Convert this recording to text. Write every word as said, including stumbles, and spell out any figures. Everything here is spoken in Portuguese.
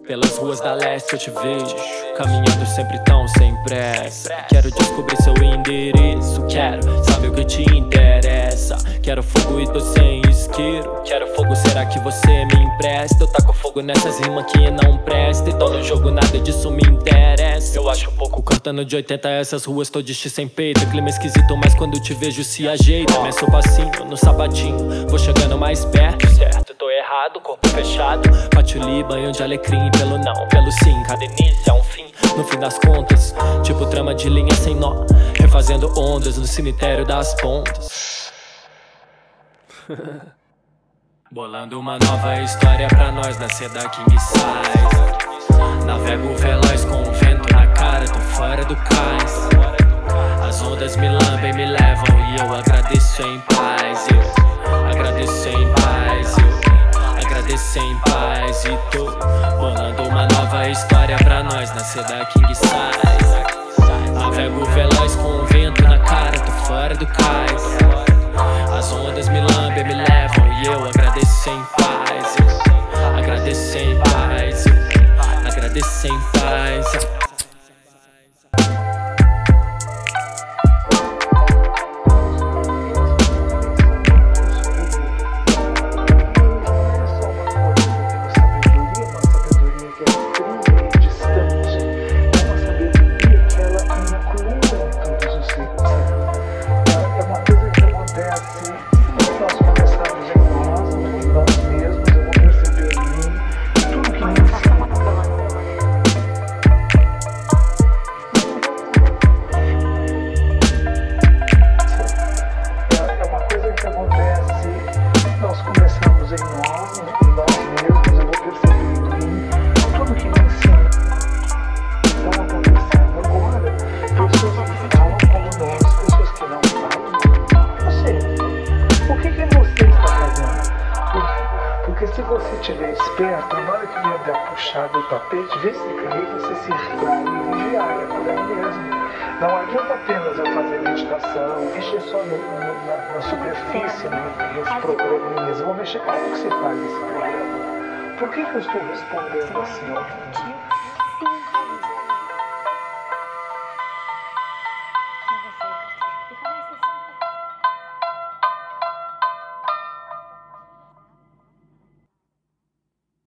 Pelas ruas da leste eu te vejo, caminhando sempre tão sem pressa. Quero descobrir seu endereço, quero saber o que te interessa. Quero fogo e tô sem isqueiro. Quero fogo, será que você me empresta? Eu taco fogo nessas rimas que não presta. E tô no jogo, nada disso me interessa. Eu acho pouco cantando de oitenta essas ruas tô de X sem peito. Clima esquisito, mas quando te vejo se ajeita. Começa o passinho no sapatinho, vou chegando mais perto. Certo, tô errado, corpo fechado. Patchouli, banho de alecrim. Pelo não, pelo sim, cada início é um fim. No fim das contas, tipo trama de linha sem nó, refazendo ondas no cemitério das pontas. Bolando uma nova história pra nós, nascer da king size. Navego veloz com o vento na cara, tô fora do cais. As ondas me lambem, me levam e eu agradeço em paz. Eu agradeço em paz, eu agradeço em paz. E tô bolando uma nova história pra nós, nascer da king size. Navego veloz com o vento na cara, tô fora do cais. As ondas me lambem, me levam e eu agradeço em paz. Eu agradeço em paz, eu agradeço em paz. Porque se você estiver esperto, na hora que vier dar puxada do tapete, vê se cair, você se retrai e vigiar, é por aí mesmo. Não adianta apenas eu fazer meditação, mexer só no, no, na, na superfície, né, nos programinhas. Eu vou mexer como que você faz esse programa. Por que, que eu estou respondendo assim?